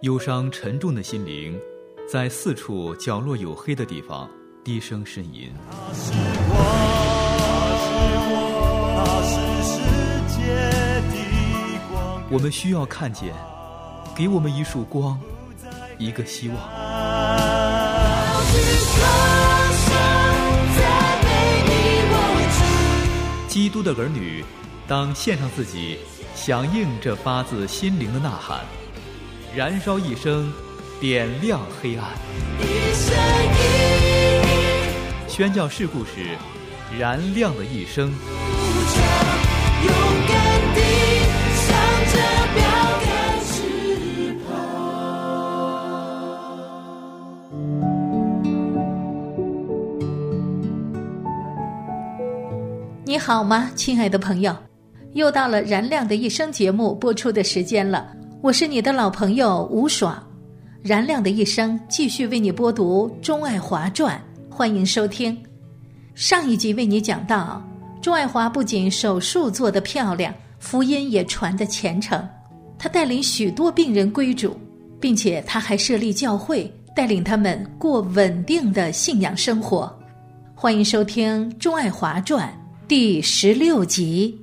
忧伤沉重的心灵在四处角落有黑的地方低声呻吟。 他是世界的光， 我们需要看见，给我们一束光，一个希望。基督的儿女当献上自己，响应这发自心灵的呐喊，燃烧一生，点亮黑暗。宣教士故事，燃亮的一生。 勇敢地向着标杆直跑。 你好吗，亲爱的朋友？又到了燃亮的一生节目播出的时间了，我是你的老朋友吴爽。燃亮的一生继续为你播读钟爱华传，欢迎收听。上一集为你讲到，钟爱华不仅手术做得漂亮，福音也传得虔诚，他带领许多病人归主，并且他还设立教会，带领他们过稳定的信仰生活。欢迎收听钟爱华传第16集。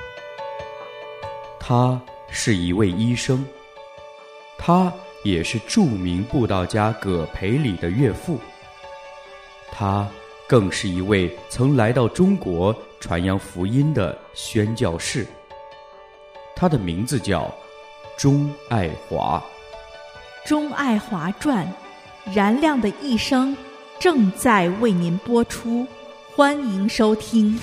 他是一位医生，他也是著名布道家葛培理的岳父，他更是一位曾来到中国传扬福音的宣教士。他的名字叫钟爱华。 钟爱华传，燃亮的一生正在为您播出，欢迎收听。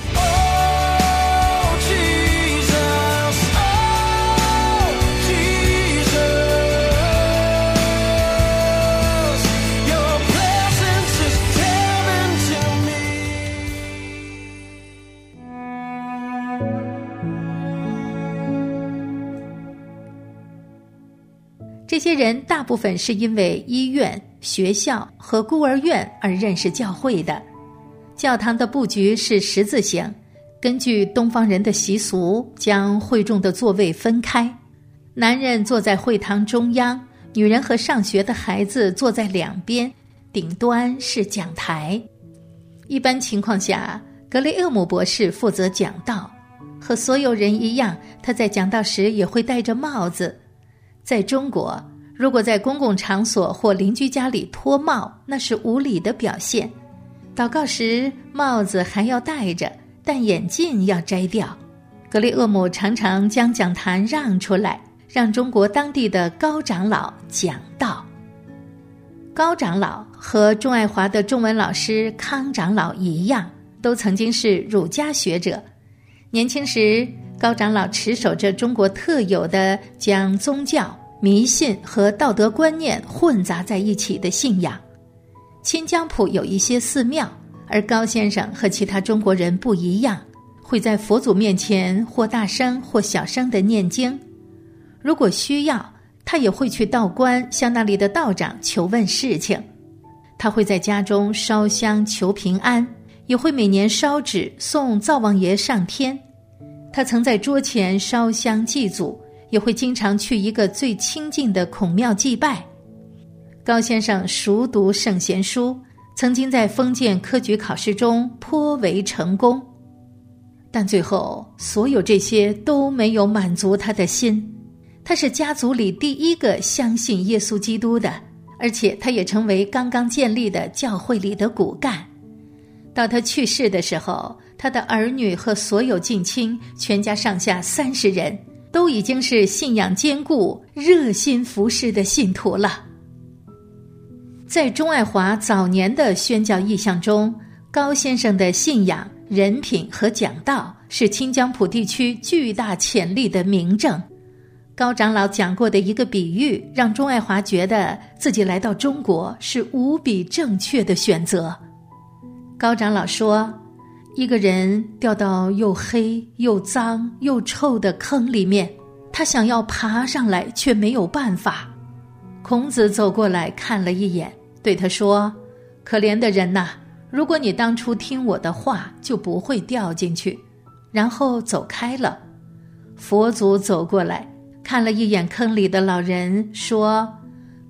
这些人大部分是因为医院、学校和孤儿院而认识教会的。教堂的布局是十字形，根据东方人的习俗，将会众的座位分开，男人坐在会堂中央，女人和上学的孩子坐在两边，顶端是讲台。一般情况下，格雷厄姆博士负责讲道，和所有人一样，他在讲道时也会戴着帽子。在中国，如果在公共场所或邻居家里脱帽，那是无礼的表现。祷告时帽子还要戴着，但眼镜要摘掉。格雷厄姆常常将讲坛让出来，让中国当地的高长老讲道。高长老和钟爱华的中文老师康长老一样，都曾经是儒家学者。年轻时，高长老持守着中国特有的将宗教、迷信和道德观念混杂在一起的信仰。清江浦有一些寺庙，而高先生和其他中国人不一样，会在佛祖面前或大声或小声地念经。如果需要，他也会去道观向那里的道长求问事情。他会在家中烧香求平安，也会每年烧纸送灶王爷上天。他曾在桌前烧香祭祖，也会经常去一个最清静的孔庙祭拜。高先生熟读圣贤书，曾经在封建科举考试中颇为成功，但最后所有这些都没有满足他的心。他是家族里第一个相信耶稣基督的，而且他也成为刚刚建立的教会里的骨干。到他去世的时候，他的儿女和所有近亲，全家上下30人，都已经是信仰坚固、热心服侍的信徒了。在钟爱华早年的宣教意向中，高先生的信仰、人品和讲道是清江浦地区巨大潜力的明证。高长老讲过的一个比喻，让钟爱华觉得自己来到中国是无比正确的选择。高长老说，一个人掉到又黑又脏又臭的坑里面，他想要爬上来却没有办法。孔子走过来看了一眼，对他说，可怜的人呐，如果你当初听我的话，就不会掉进去。然后走开了。佛祖走过来看了一眼坑里的老人，说，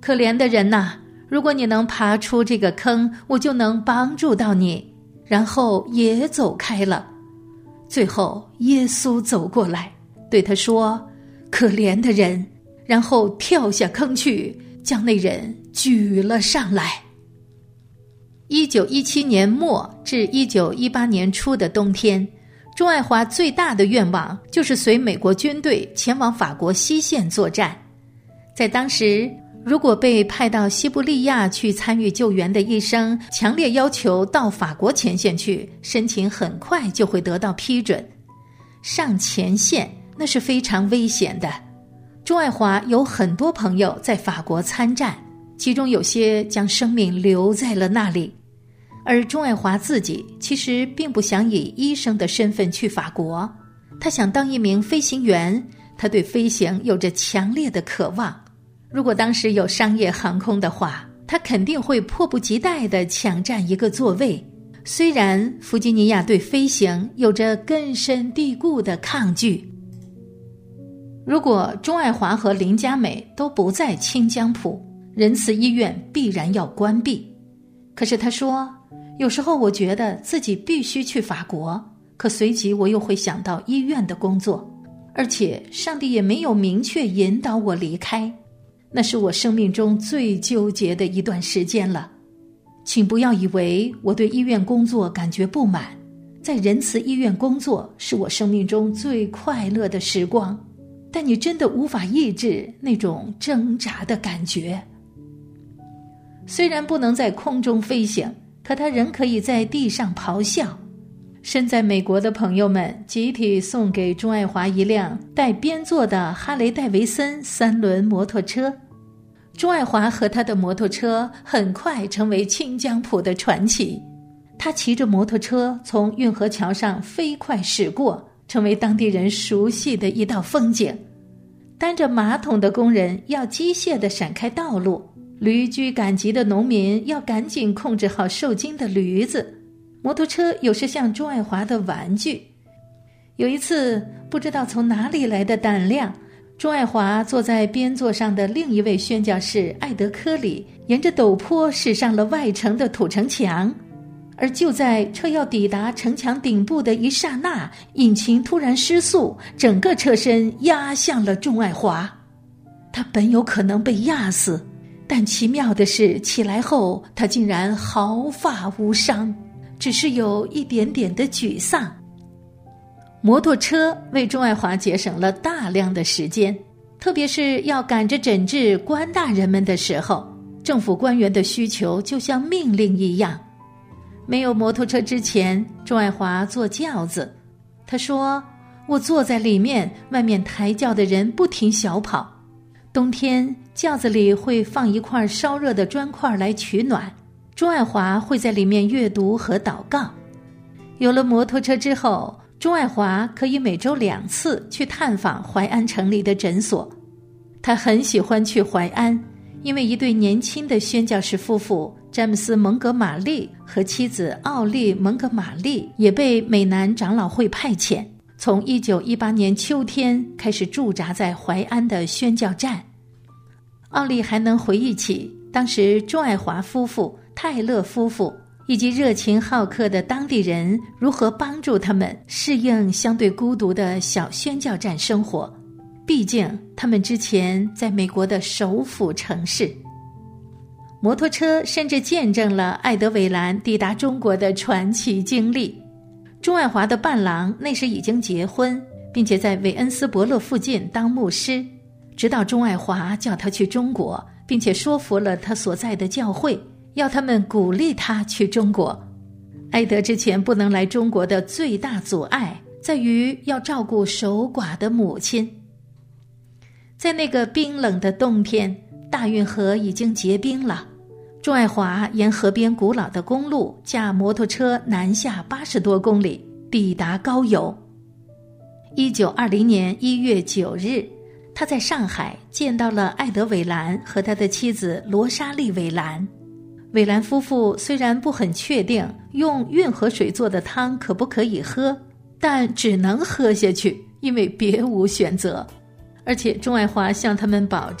可怜的人呐，如果你能爬出这个坑，我就能帮助到你。”然后也走开了。最后耶稣走过来对他说：“可怜的人。”然后跳下坑去，将那人举了上来。1917年末至1918年初的冬天，钟爱华最大的愿望就是随美国军队前往法国西线作战。在当时，如果被派到西伯利亚去参与救援的医生强烈要求到法国前线去，申请很快就会得到批准。上前线那是非常危险的。钟爱华有很多朋友在法国参战，其中有些将生命留在了那里。而钟爱华自己其实并不想以医生的身份去法国，他想当一名飞行员，他对飞行有着强烈的渴望。如果当时有商业航空的话，他肯定会迫不及待地抢占一个座位。虽然弗吉尼亚对飞行有着根深蒂固的抗拒。如果钟爱华和林佳美都不在清江浦，仁慈医院必然要关闭。可是他说，有时候我觉得自己必须去法国，可随即我又会想到医院的工作，而且上帝也没有明确引导我离开。那是我生命中最纠结的一段时间了。请不要以为我对医院工作感觉不满，在仁慈医院工作是我生命中最快乐的时光，但你真的无法抑制那种挣扎的感觉。虽然不能在空中飞行，可他仍可以在地上咆哮。身在美国的朋友们集体送给钟爱华一辆带边座的哈雷戴维森3轮摩托车。钟爱华和他的摩托车很快成为清江浦的传奇。他骑着摩托车从运河桥上飞快驶过，成为当地人熟悉的一道风景。担着马桶的工人要机械地闪开道路，驴居赶集的农民要赶紧控制好受惊的驴子。摩托车有时像钟爱华的玩具。有一次，不知道从哪里来的胆量，钟爱华坐在边座上的另一位宣教士艾德科里，沿着陡坡驶上了外城的土城墙。而就在车要抵达城墙顶部的一刹那，引擎突然失速，整个车身压向了钟爱华。他本有可能被压死，但奇妙的是，起来后他竟然毫发无伤，只是有一点点的沮丧。摩托车为钟爱华节省了大量的时间，特别是要赶着诊治官大人们的时候，政府官员的需求就像命令一样。没有摩托车之前，钟爱华坐轿子。他说，我坐在里面，外面抬轿的人不停小跑。冬天轿子里会放一块烧热的砖块来取暖，钟爱华会在里面阅读和祷告。有了摩托车之后，钟爱华可以每周2次去探访淮安城里的诊所。他很喜欢去淮安，因为一对年轻的宣教士夫妇詹姆斯·蒙哥马利和妻子奥利·蒙哥马利也被美南长老会派遣，从1918年秋天开始驻扎在淮安的宣教站。奥利还能回忆起当时钟爱华夫妇、泰勒夫妇以及热情好客的当地人如何帮助他们适应相对孤独的小宣教站生活，毕竟他们之前在美国的首府城市。摩托车甚至见证了艾德韦兰抵达中国的传奇经历。钟爱华的伴郎那时已经结婚，并且在韦恩斯伯勒附近当牧师，直到钟爱华叫他去中国，并且说服了他所在的教会，要他们鼓励他去中国。艾德之前不能来中国的最大阻碍在于要照顾守寡的母亲。在那个冰冷的冬天，大运河已经结冰了。钟爱华沿河边古老的公路驾摩托车南下80多公里，抵达高邮。1920年1月9日，他在上海见到了艾德韦兰和他的妻子罗莎莉韦兰。韦兰夫妇虽然不很确定用运河水做的汤可不可以喝，但只能喝下去，因为别无选择。而且钟爱华向他们保证，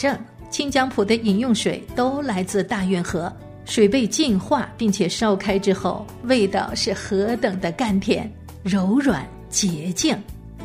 清江浦的饮用水都来自大运河，水被净化并且烧开之后，味道是何等的甘甜、柔软、洁净。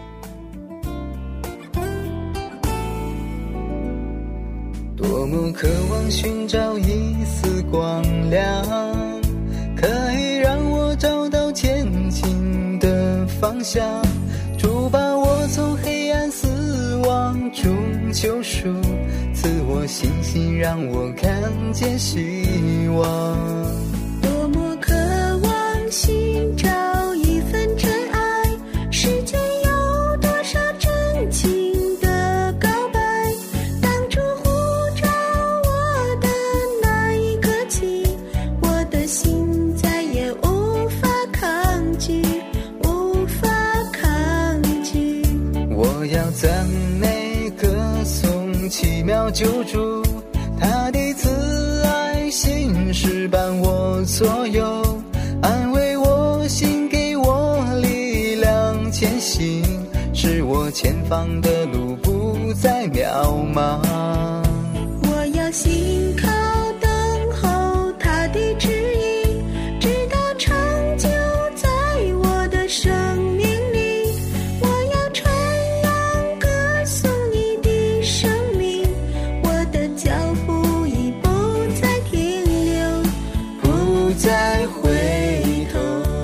多么渴望寻找一丝光亮，可以让我找到前进的方向，主把我从黑暗死亡中救赎，赐我信心让我看见希望。 多么渴望寻找一份真爱，世间有多少真情的告白，当初呼召我的那一刻起，我的心再也无法抗拒，无法抗拒。 我要赞美歌颂奇妙救主，他的慈爱心事伴我左右，安慰我心，给我力量前行，使我前方的路不再渺茫。 我要信靠等候他的旨意，直到成就在我的生命里。我要传扬歌颂你的生命，我的脚步已不再停留， 不再回头。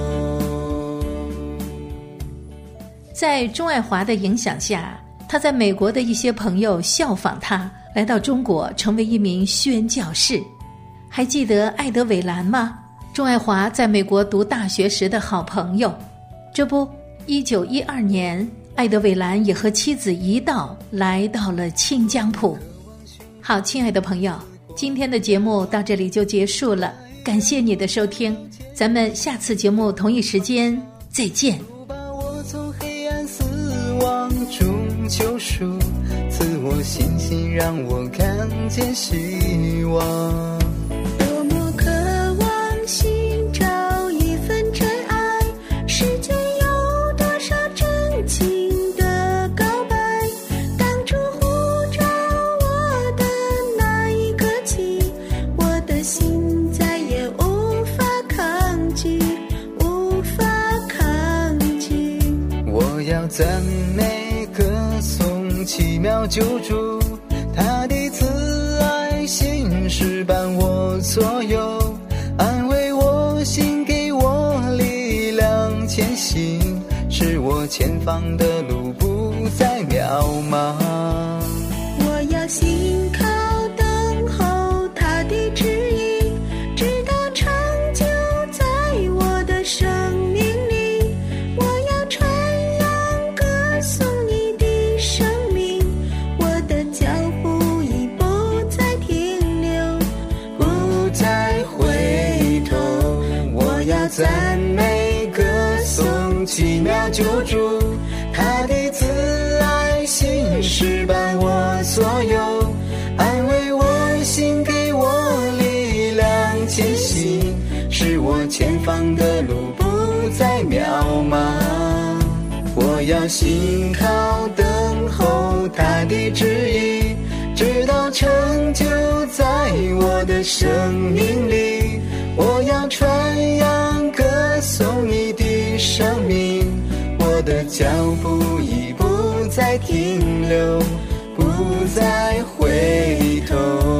在钟爱华的影响下，他在美国的一些朋友效仿他，来到中国成为一名宣教士。还记得艾德韦兰吗？钟爱华在美国读大学时的好朋友。这不，1912年，艾德韦兰也和妻子一道来到了清江浦。好，亲爱的朋友，今天的节目到这里就结束了，感谢你的收听，咱们下次节目同一时间再见。 把我从黑暗死亡中救赎，赐我信心让我看见希望。 多么渴望寻找一份真爱，世间有多少真情的告白，当初呼召我的那一刻起，我的心再也无法抗拒，无法抗拒。 我要赞美歌颂奇妙救主，他的慈爱心事伴我左右，安慰我心，给我力量前行，使我前方的路不再渺茫。 我要信靠等候他的旨意，直到成就在我的生命里。我要传扬歌颂你的生命，我的脚步已不再停留， 不再回头。我要赞美歌颂奇妙救主，他的慈爱心事伴我左右，安慰我心，给我力量前行，使我前方的路不再渺茫。我要信靠等候他的旨意，直到成就在我的生命里。我要传扬歌颂你的生命，我的脚步已不再停留，不再回头。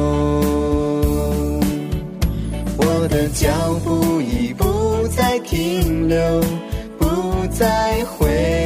我的脚步已不再停留，不再回头。